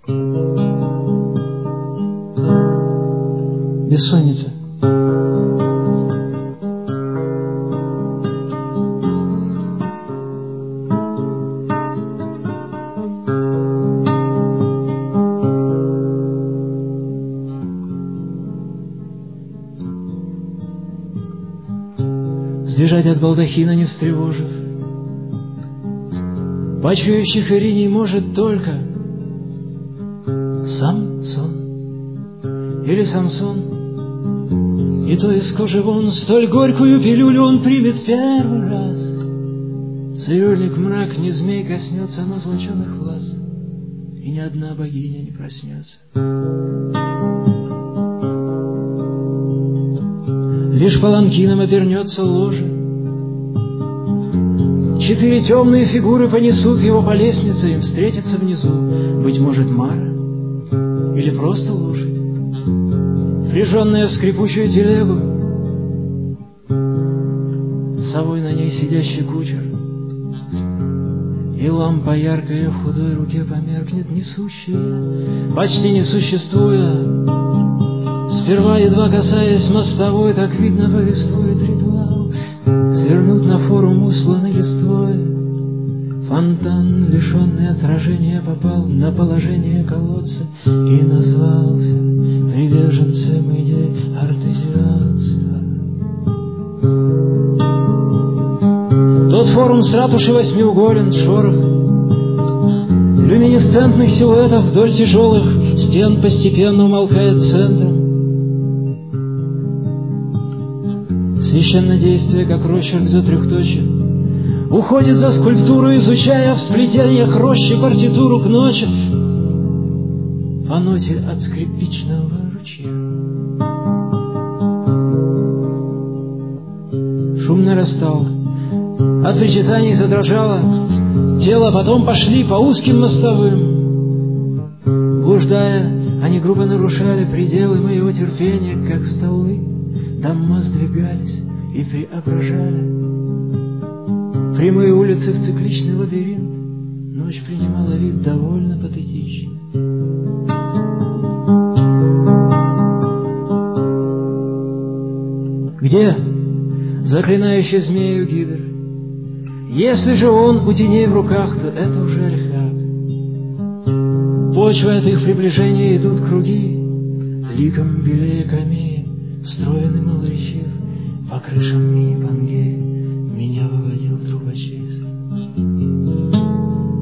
Бессонница. Сбежать от балдахина не встревожив, почующих Ирине может только сам сон или Самсон. И то из кожи вон столь горькую пилюлю он примет первый раз. Цирюльник мрак, ни змей коснется, но золоченых глаз, и ни одна богиня не проснется. Лишь паланкином обернется ложе, 4 темные фигуры понесут его по лестнице, им встретится внизу, быть может, Мара или просто лошадь, впряженная в скрипучую телегу, с совой на ней сидящий кучер, и лампа яркая в худой руке померкнет, несущая, почти не существуя. Сперва, едва касаясь мостовой, так видно повествует ритуал. Свернут на форум, усланный листвой. Фонтан, лишенный отражения, попал на положение колодца и назвался приверженцем идей артезианства. Тот форум с ратуши восьмиуголен, шорох люминесцентных силуэтов вдоль тяжелых стен постепенно умолкает центром. Священное действие, как росчерк за трехточие, уходит за скульптуру, изучая в сплетениях рощи партитуру к ночи по ноте от скрипичного ручья. Шум нарастал, от причитаний задрожало тело, потом пошли по узким мостовым. Блуждая, они грубо нарушали пределы моего терпения, как столы. Дома сдвигались и преображали прямые улицы в цикличный лабиринт. Ночь принимала вид довольно патетичный. Где заклинающий змею гидр? Если же он у теней в руках, то это уже Альхак. Почва от их приближения идут круги, ликом белее камеи. Встроенный малоречив по крышам мини-пангеи меня выводил трубочист.